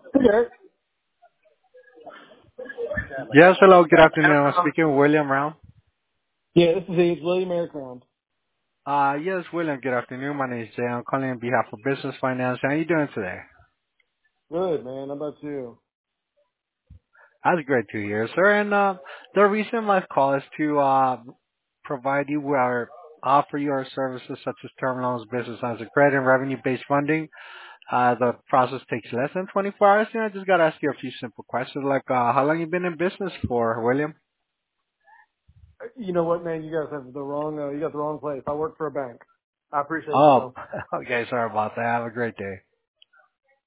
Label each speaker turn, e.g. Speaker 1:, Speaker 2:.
Speaker 1: Okay.
Speaker 2: Yes, hello, good afternoon. I'm speaking with William Brown.
Speaker 1: Yeah, this is Age William Aircroft.
Speaker 2: Yes, William, good afternoon. My name is Jay. I'm calling on behalf of Business Finance. How are you doing today?
Speaker 1: Good, man. How about you?
Speaker 2: That's great to hear, sir. And the reason my call is to provide you with our offer you our services such as term loans, business lines of credit, and revenue-based funding. The process takes less than 24 hours, and I just got to ask you a few simple questions like how long you been in business for, William?
Speaker 1: You know what, man? You guys have the wrong. You got the wrong place. I work for a bank. I appreciate you
Speaker 2: Oh,
Speaker 1: though.
Speaker 2: okay, sorry about that. Have a great day.